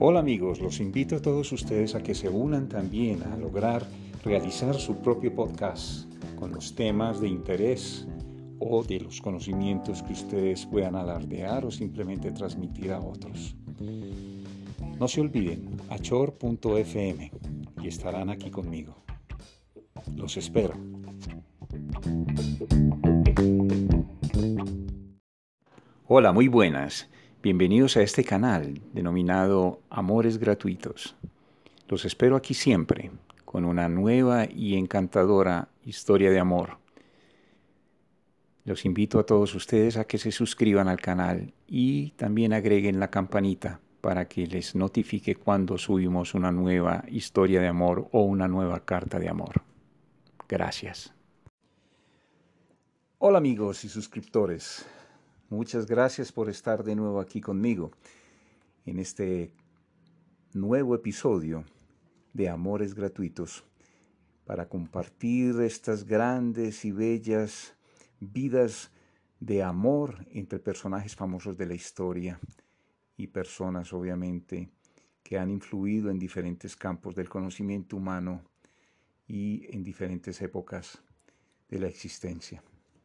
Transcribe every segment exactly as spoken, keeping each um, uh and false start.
Hola amigos, los invito a todos ustedes a que se unan también a lograr realizar su propio podcast con los temas de interés o de los conocimientos que ustedes puedan alardear o simplemente transmitir a otros. No se olviden, achor punto efe eme y estarán aquí conmigo. Los espero. Hola, muy buenas. Bienvenidos a este canal denominado Amores Gratuitos. Los espero aquí siempre con una nueva y encantadora historia de amor. Los invito a todos ustedes a que se suscriban al canal y también agreguen la campanita para que les notifique cuando subimos una nueva historia de amor o una nueva carta de amor. Gracias. Hola amigos y suscriptores. Muchas gracias por estar de nuevo aquí conmigo en este nuevo episodio de Amores Gratuitos para compartir estas grandes y bellas vidas de amor entre personajes famosos de la historia y personas obviamente que han influido en diferentes campos del conocimiento humano y en diferentes épocas de la existencia.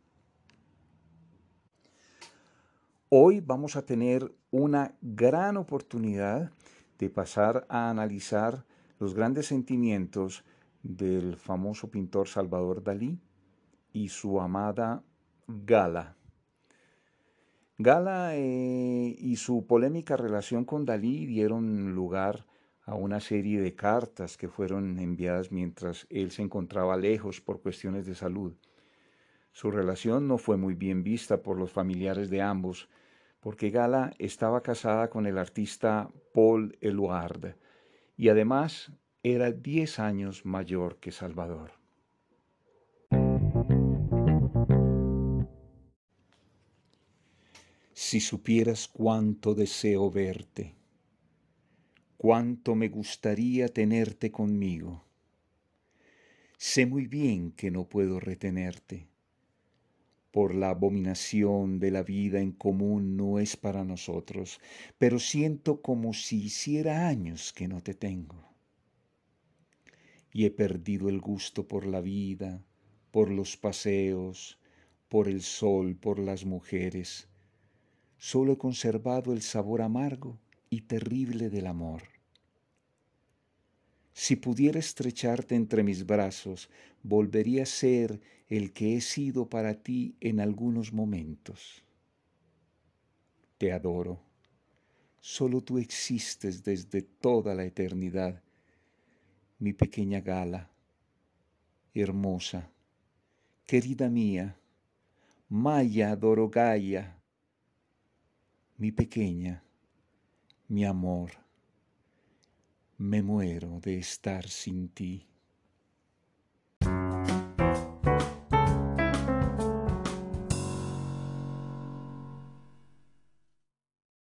Hoy vamos a tener una gran oportunidad de pasar a analizar los grandes sentimientos del famoso pintor Salvador Dalí y su amada Gala. Gala eh, y su polémica relación con Dalí dieron lugar a una serie de cartas que fueron enviadas mientras él se encontraba lejos por cuestiones de salud. Su relación no fue muy bien vista por los familiares de ambos, porque Gala estaba casada con el artista Paul Eluard y además era diez años mayor que Salvador. Si supieras cuánto deseo verte, cuánto me gustaría tenerte conmigo. Sé muy bien que no puedo retenerte. Por la abominación de la vida en común no es para nosotros, pero siento como si hiciera años que no te tengo. Y he perdido el gusto por la vida, por los paseos, por el sol, por las mujeres. Solo he conservado el sabor amargo y terrible del amor. Si pudiera estrecharte entre mis brazos, volvería a ser el que he sido para ti en algunos momentos. Te adoro. Solo tú existes desde toda la eternidad, mi pequeña Gala, hermosa, querida mía, Maya Dorogaya, mi pequeña, mi amor. Me muero de estar sin ti.